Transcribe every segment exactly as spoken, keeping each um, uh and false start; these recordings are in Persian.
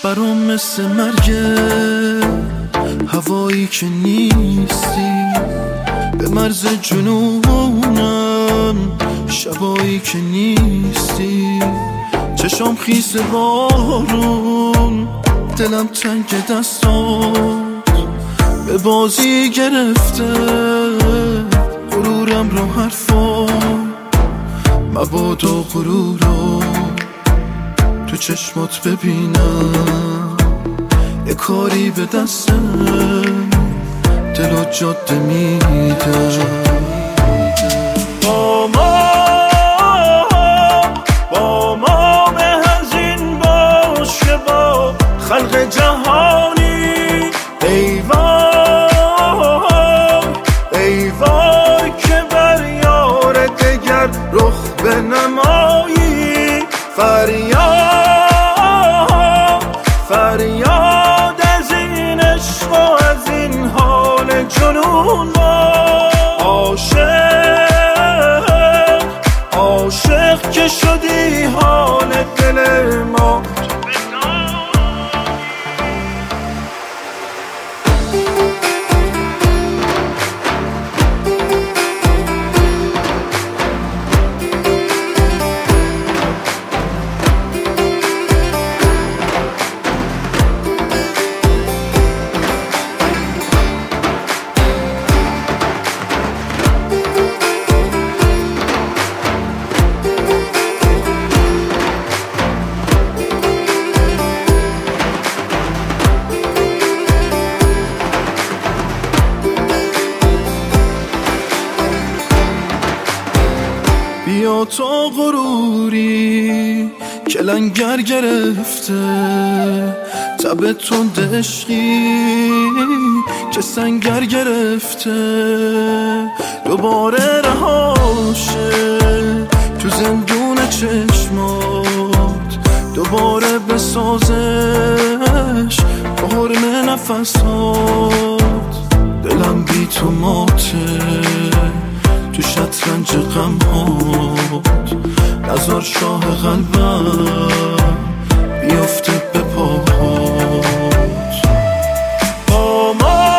برام مثل مرگه هوایی که نیستی، به مرز جنونم شبایی که نیستی. چشام خیس بارون، دلم تنگ دستات، به بازی گرفته غرورم رو حرفا. مبادا غرور رو تو چشمات ببینم، یه کاری به دستم دل و جاده میدم. با ما با ما به هزین باش که با خلق جهانی ای وای ای وای که بر یار دگر رخ بنمایی. فریاد فریاد از این عشق و از این حال جنون با عاشق عاشق که شدی حال دل ما. بیا تا غروری که لنگر گرفته، تب تند عشقی که سنگر گرفته. دوباره رهاشه تو زندون چشمات، دوباره بسازش با حرم نفسات. دلم بی تو ماته تو شطرنج غمهات، نزار شاه قلبم بیفته به پاهات. با ما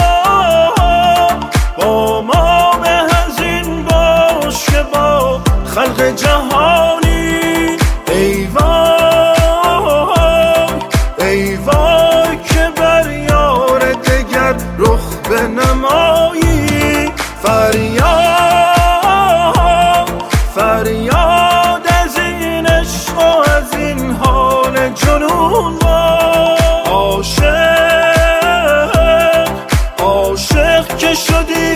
با ما به هزین باش که با خلق جهانی ای وای ای وای که بر یار دگر رخ بنمایی. فریاد فریاد از این عشق و از این حال جنون با عاشق عاشق که شدی